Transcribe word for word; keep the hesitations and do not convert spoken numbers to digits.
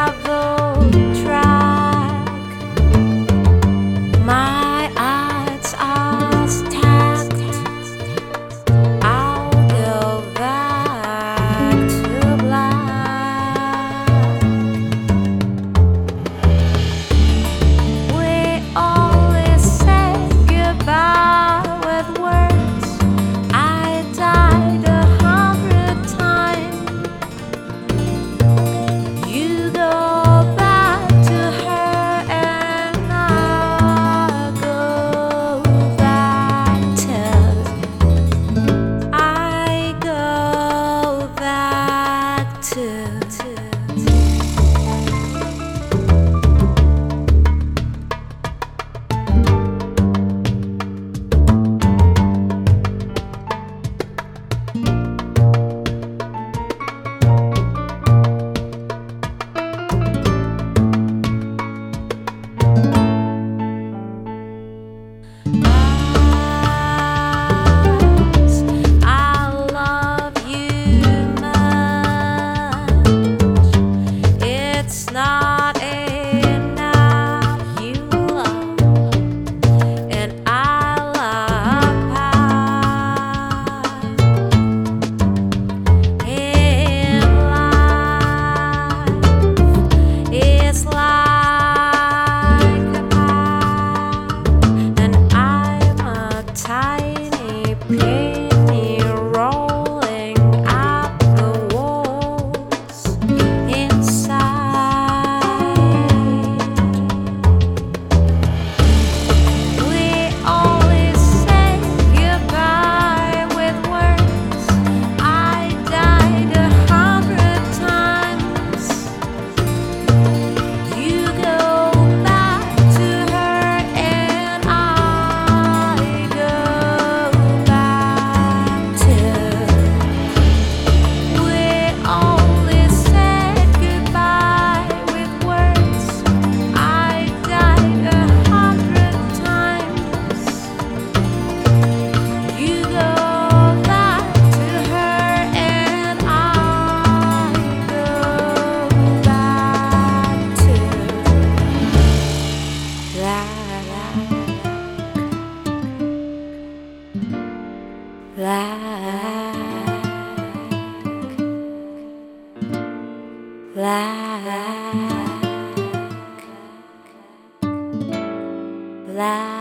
travel track. My odds are stacked. I'll go back to black. We always say goodbye with words. I died a hundred times. You go back to her and I go back to I go back to penny rolling up the walls inside. We always say goodbye with words. I died a hundred times. You go back to her and I go back to. We only said goodbye with words. I died a hundred times. You go back to her and I go back to black, black, black.